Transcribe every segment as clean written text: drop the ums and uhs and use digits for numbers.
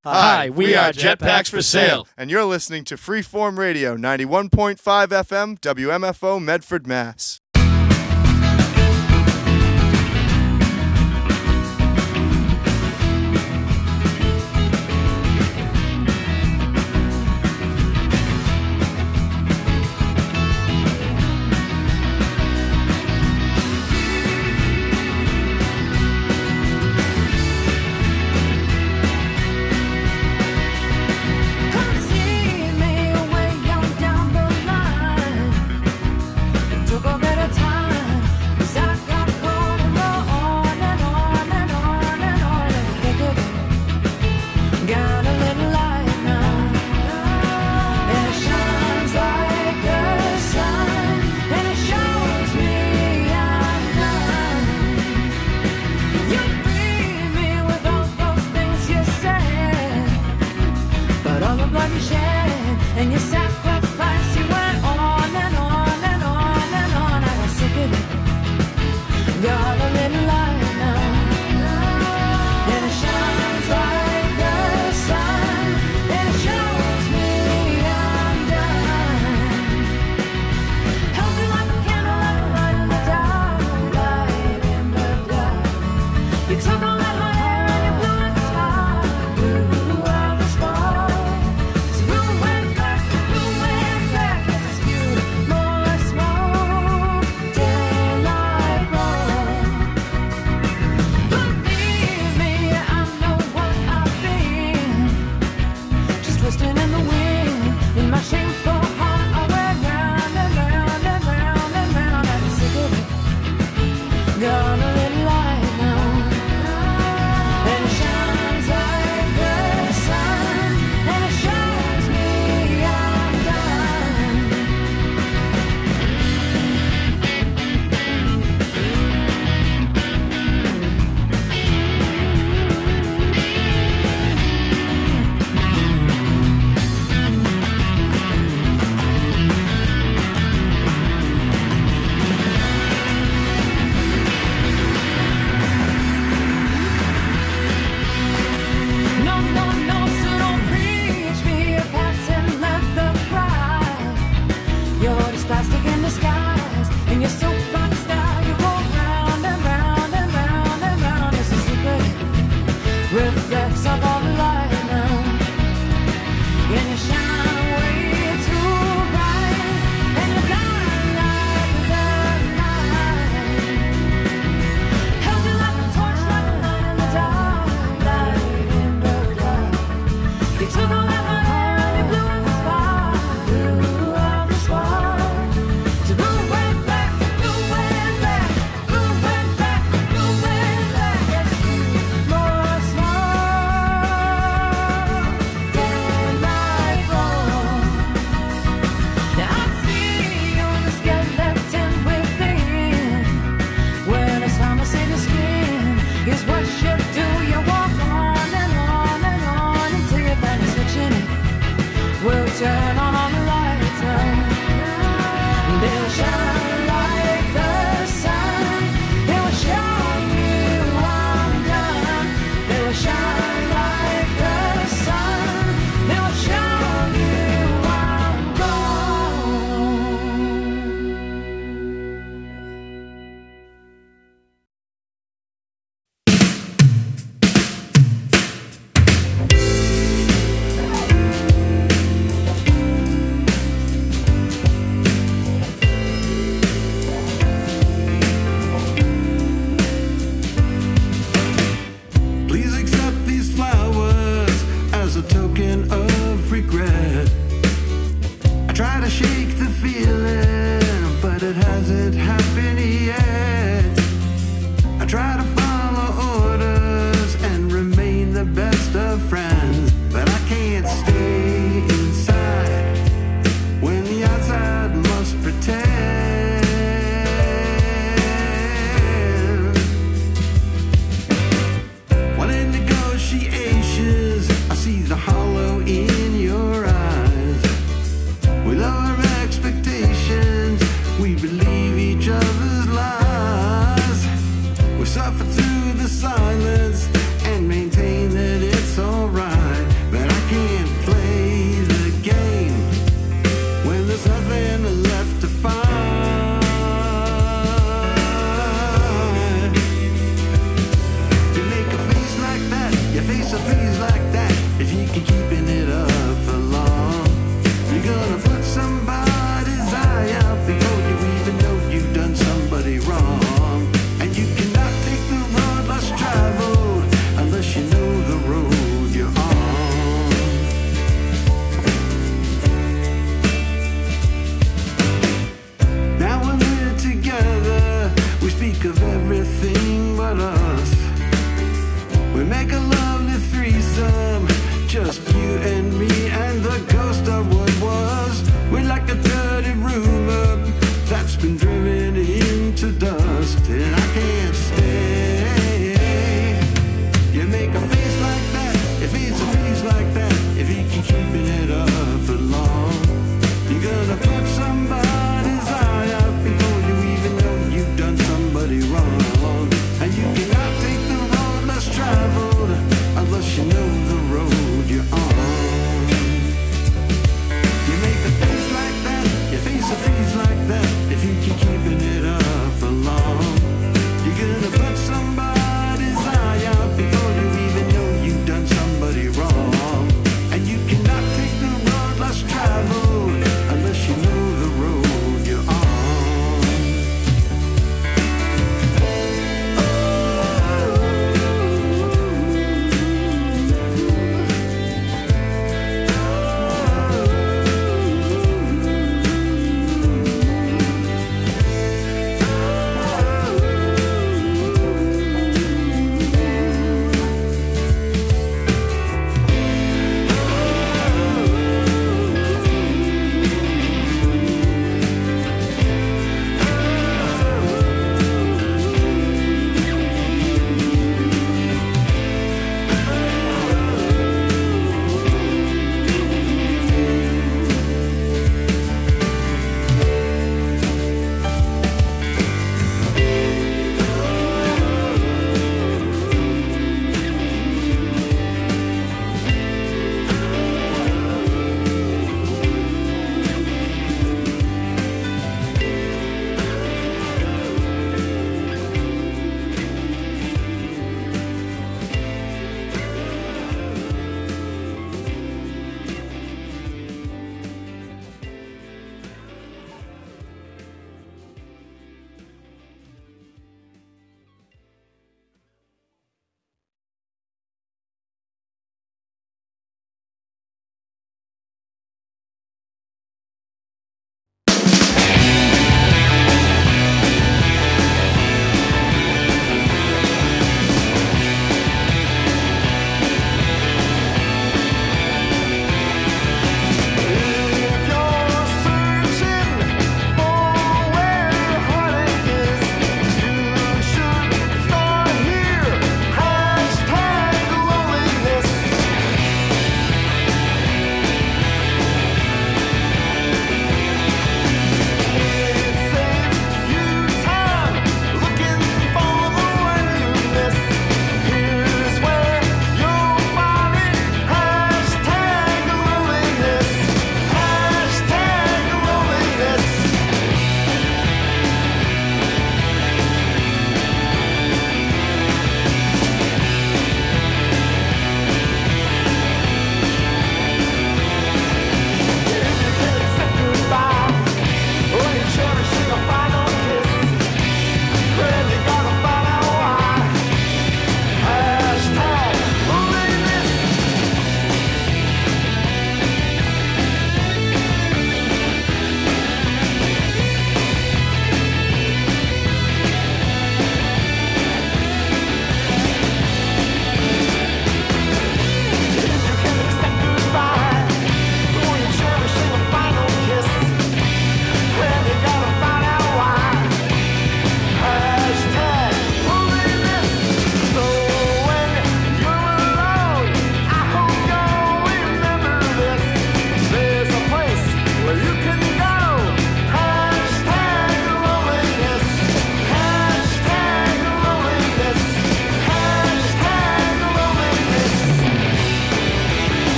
Hi, we are Jetpacks for Sale. And you're listening to Freeform Radio, 91.5 FM, WMFO, Medford, Mass.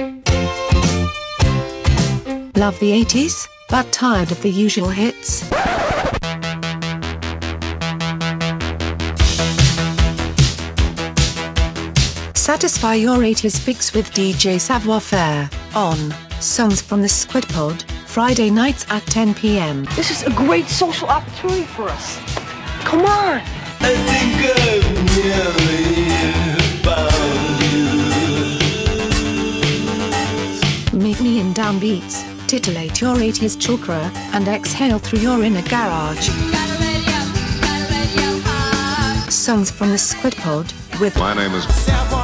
Love the 80s, but tired of the usual hits? Satisfy your 80s fix with DJ Savoir Faire on Songs from the Squid Pod, Friday nights at 10 p.m. This is a great social opportunity for us. Come on! I think I've nearly found you. Meet me in downbeats, titillate your 80s chakra, and exhale through your inner garage. Songs from the Squid Pod with My name is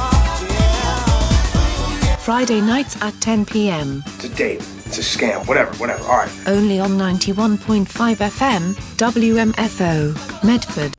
Friday nights at 10 p.m. It's a date. It's a scam. Whatever. All right. Only on 91.5 FM, WMFO, Medford.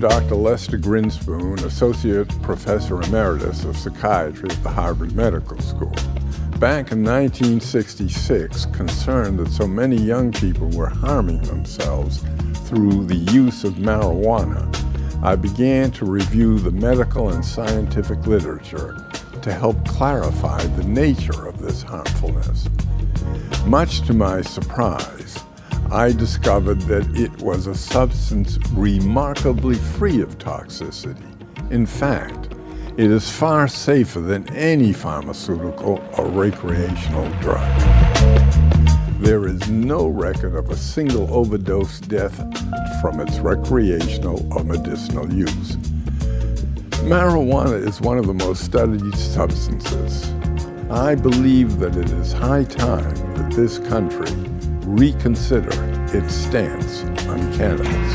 Dr. Lester Grinspoon, Associate Professor Emeritus of Psychiatry at the Harvard Medical School. Back in 1966, concerned that so many young people were harming themselves through the use of marijuana, I began to review the medical and scientific literature to help clarify the nature of this harmfulness. Much to my surprise, I discovered that it was a substance remarkably free of toxicity. In fact, it is far safer than any pharmaceutical or recreational drug. There is no record of a single overdose death from its recreational or medicinal use. Marijuana is one of the most studied substances. I believe that it is high time that this country reconsider its stance on cannabis.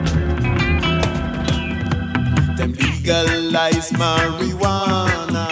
Them legalize marijuana.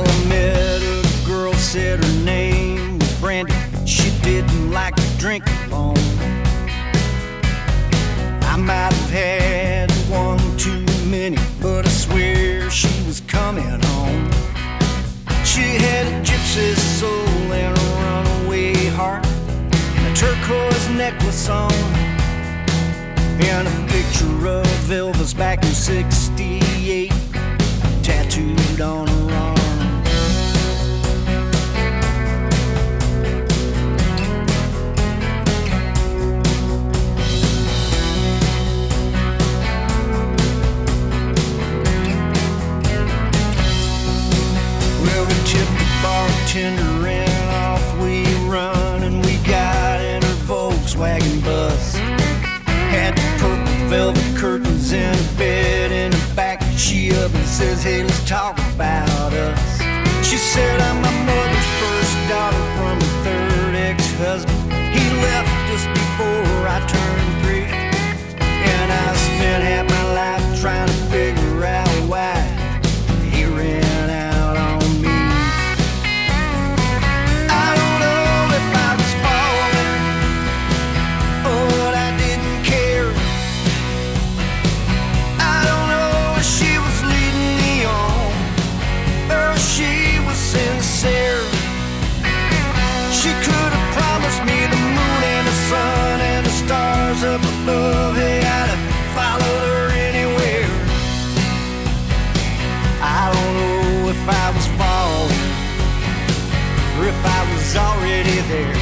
said her name was Brandy. She didn't like to drink might have had one too many, but I swear she was coming home. She had a gypsy soul and a runaway heart, and a turquoise necklace on, and a picture of Elvis back in '68 tattooed on her arm. Well, we tipped the bartender and off we run, and we got in her Volkswagen bus. Had the purple velvet curtains and a bed in the back. She up and says, hey, let's talk about us. She said, I'm my mother's first daughter from a third ex-husband. He left us before I turned 3, and I spent half my life trying to figure out why he ran out on me. I don't know if I was falling or what I didn't care. I don't know if she was leading me on or if she was sincere. She could have promised me the moon and the sun and the stars up above. Hey, I'd have followed her anywhere. I don't know if I was falling or if I was already there.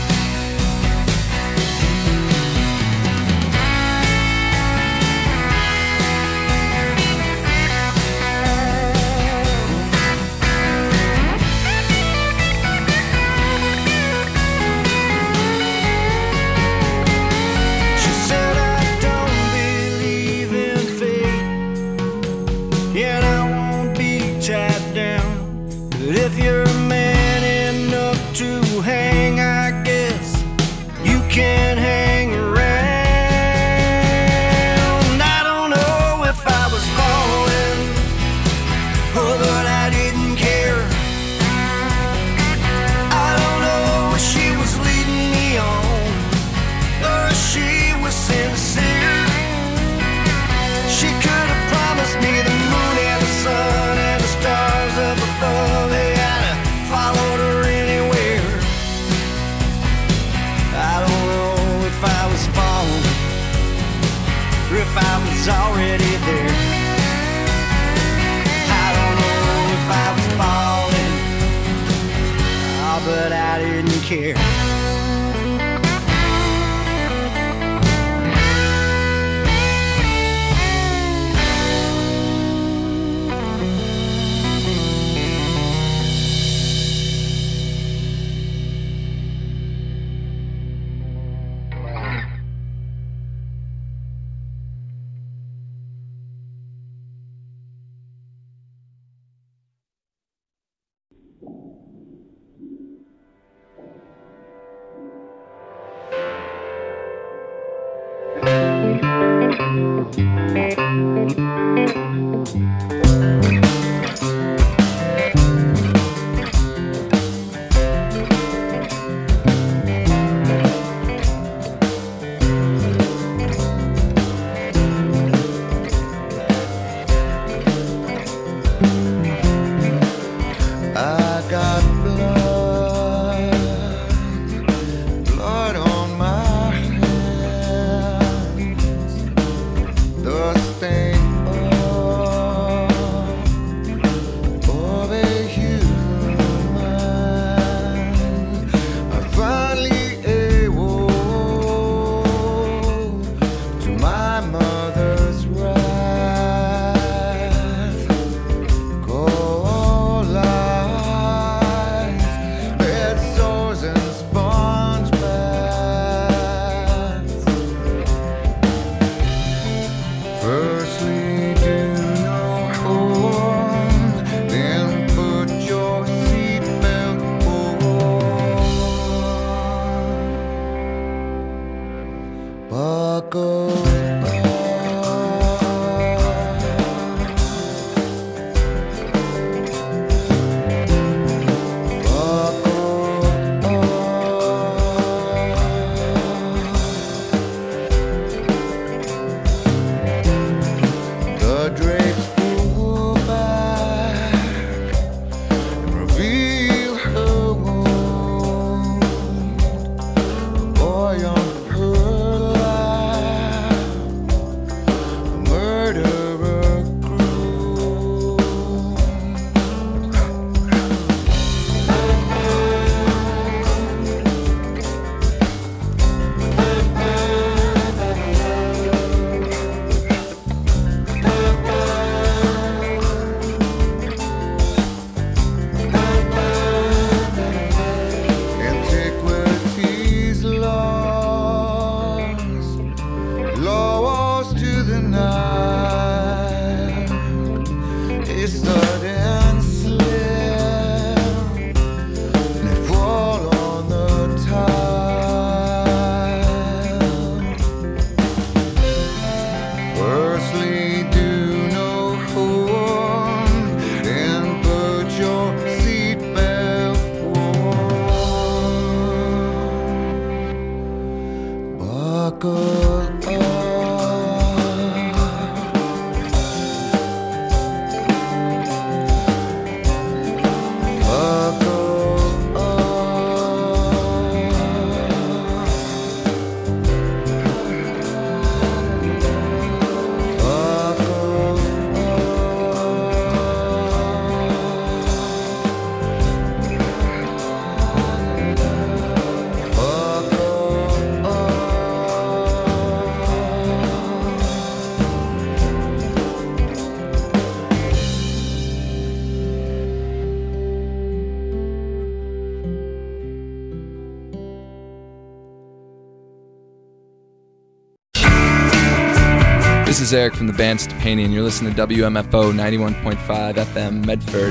She said, I don't believe in fate, and I won't be tied down. But if you're man enough to hang, I guess you can hang around. I don't know if I was falling or that I didn't care. I don't know if she was leading me on or if she was sincere. She could have promised me the moon and the sun and the stars up above. Hey, I'd have followed her anywhere. I don't know if I was falling or if I was already there. I don't know if I was falling, oh, but I didn't care. I got blood on my hands, the stain of is Eric from the band Stepani, and you're listening to WMFO 91.5 FM Medford.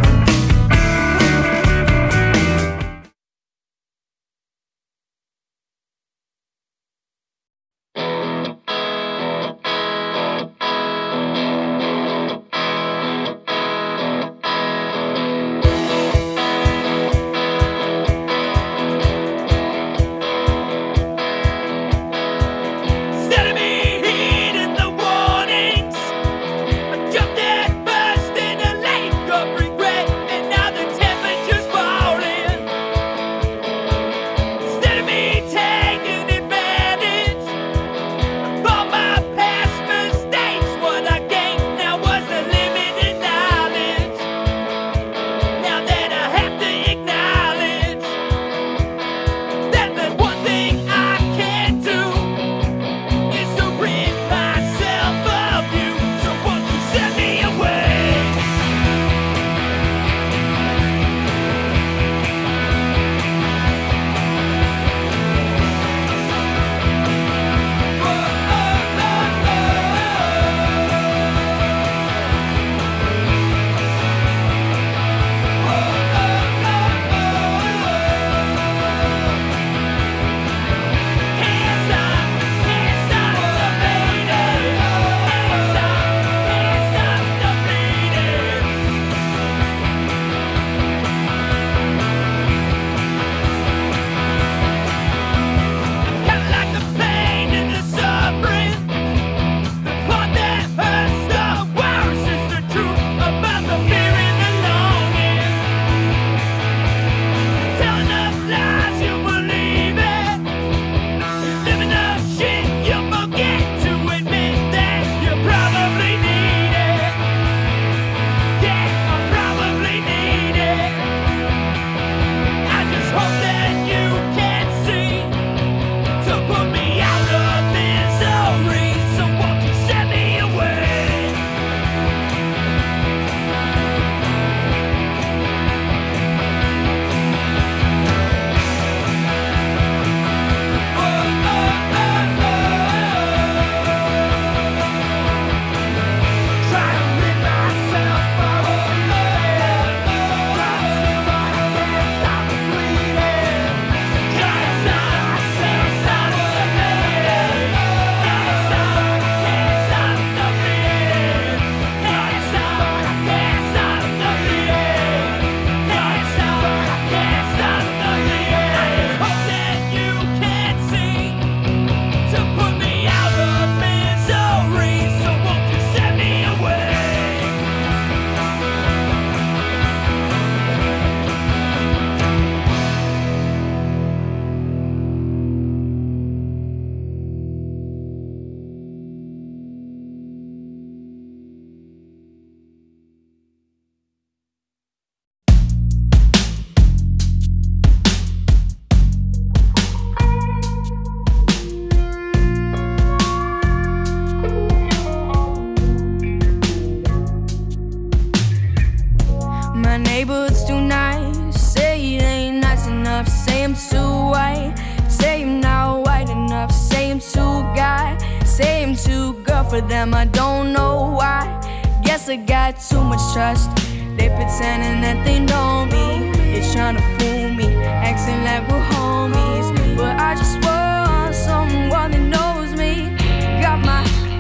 For them, I don't know why. Guess I got too much trust. They pretending that they know me. They're trying to fool me, acting like we're homies. But I just want someone that knows me. Got my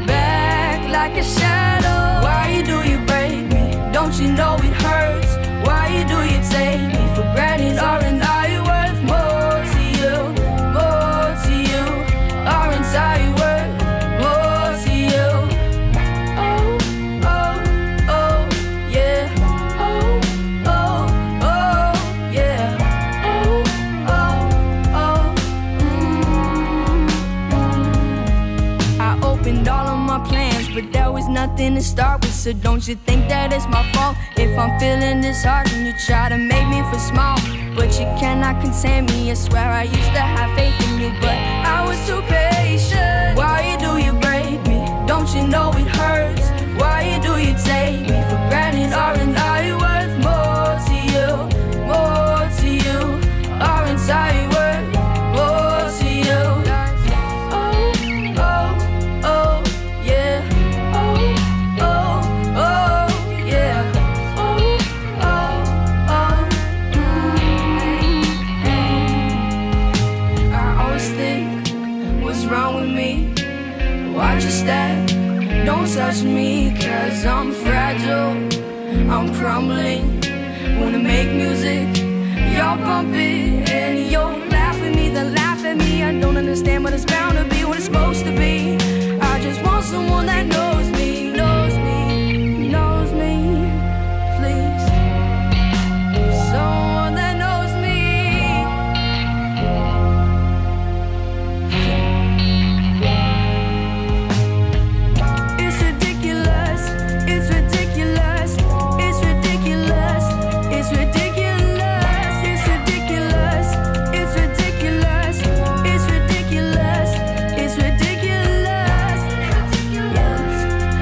back like a shadow. Why do you break me? Don't you know it hurts? Why do you take me for granted? Aren't I worth more to you? More to you? Aren't I worth more to you? Oh, oh, oh, yeah. Oh, oh, oh, yeah. Oh, oh, oh, I opened all of my plans, but there was nothing to start with. So don't you think that it's my fault if I'm feeling disheartened? You try to make me feel small, but you cannot contain me. I swear I used to have faith in you, but I was too patient. Why do you break me? Don't you know it hurts? Why do you take me for granted? Aren't I worth more to you? More to you? Aren't I worth more to you? Oh, oh, oh, yeah. touch me, 'cause I'm fragile, I'm crumbling. Wanna make music, y'all bump it, and you'll laugh at me, then laugh at me. I don't understand, but it's bound to be what it's supposed to be. I just want someone that knows me, knows me, knows me, please. Someone that knows me. It's ridiculous, it's ridiculous, it's ridiculous, it's ridiculous, it's ridiculous, it's ridiculous, it's ridiculous, it's ridiculous. Yes.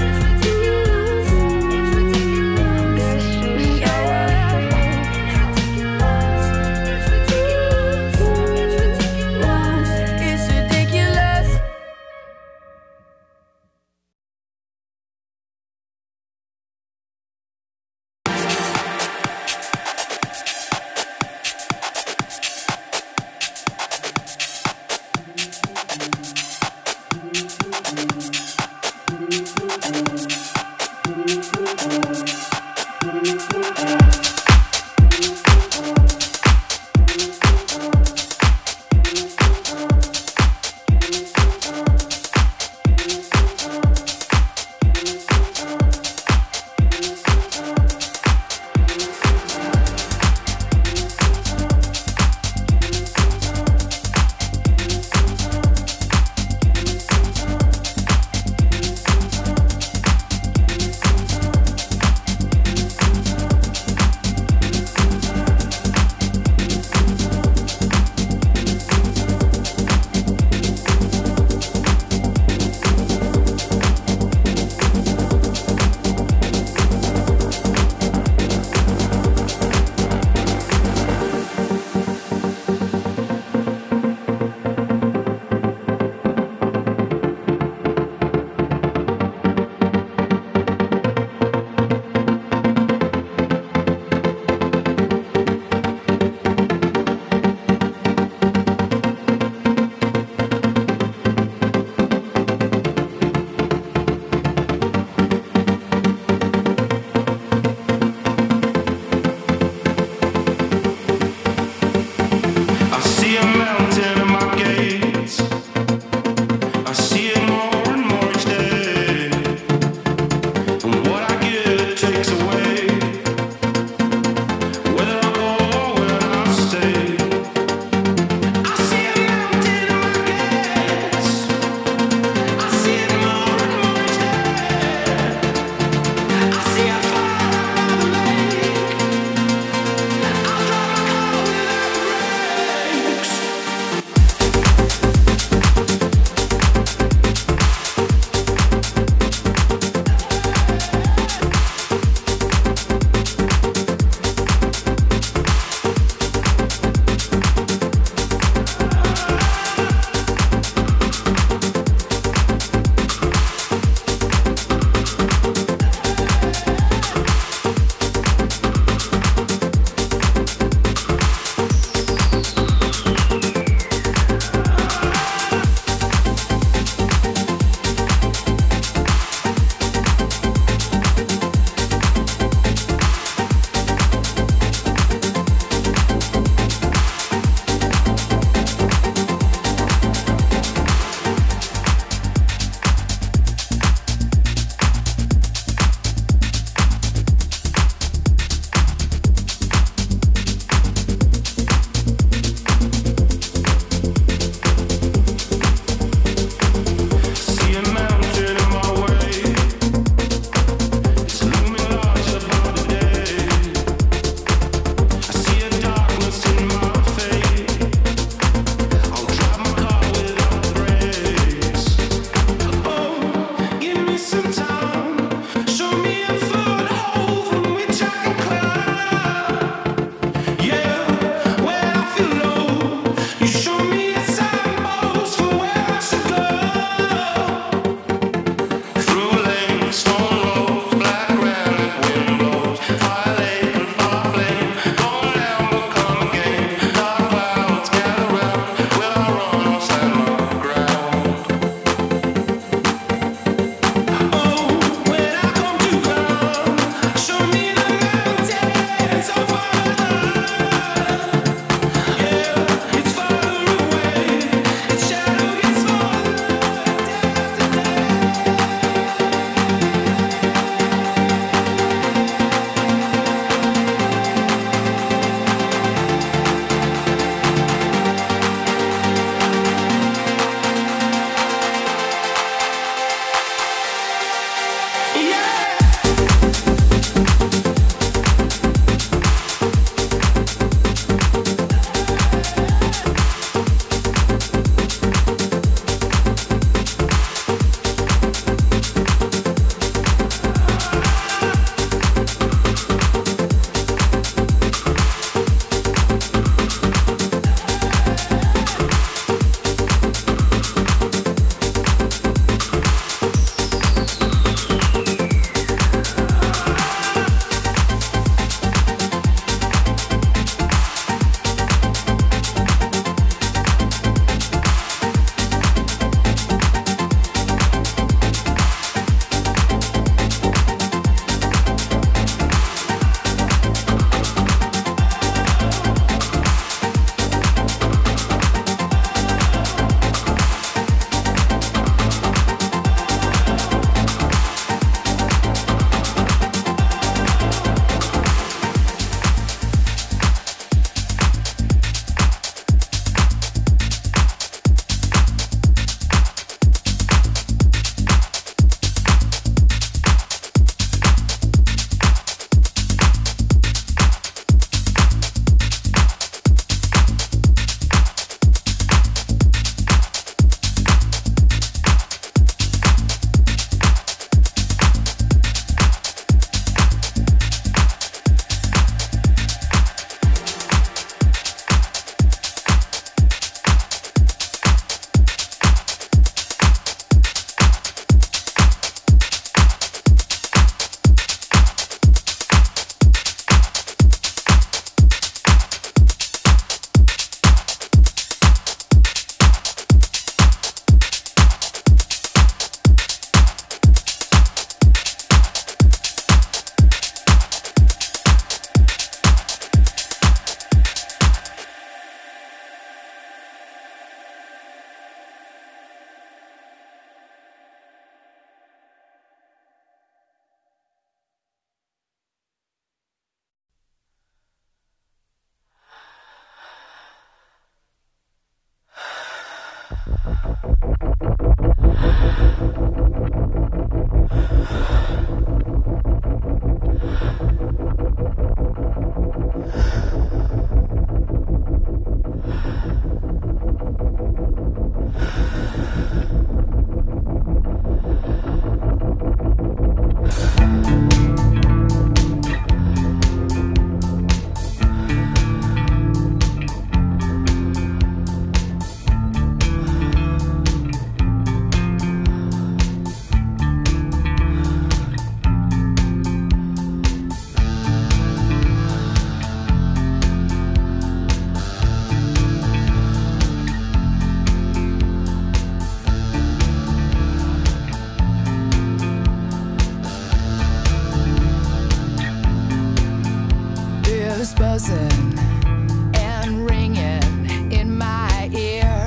keeps buzzing and ringing in my ear,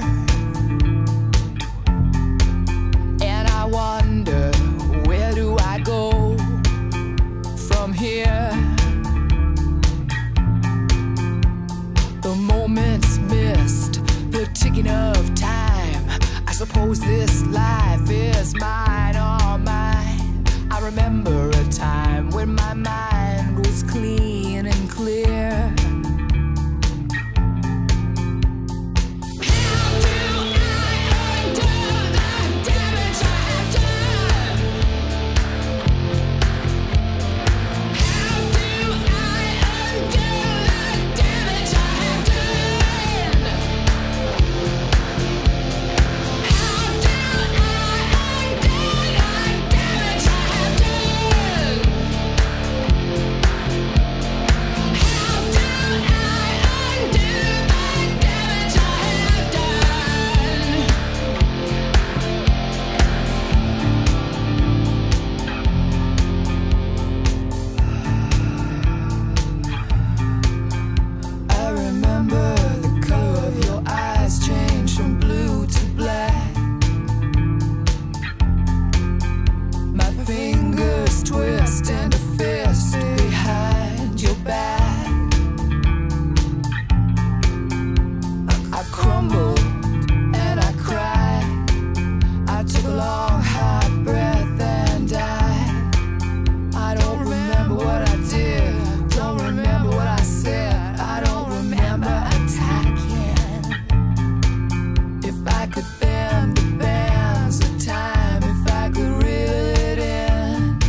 and I wonder, where do I go from here? The moments missed, the ticking of time. I suppose this life is mine, all mine. I remember a time when my mind was clean and clear.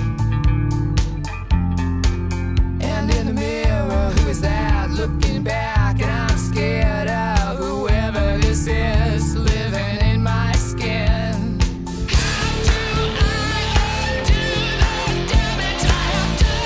Looking back.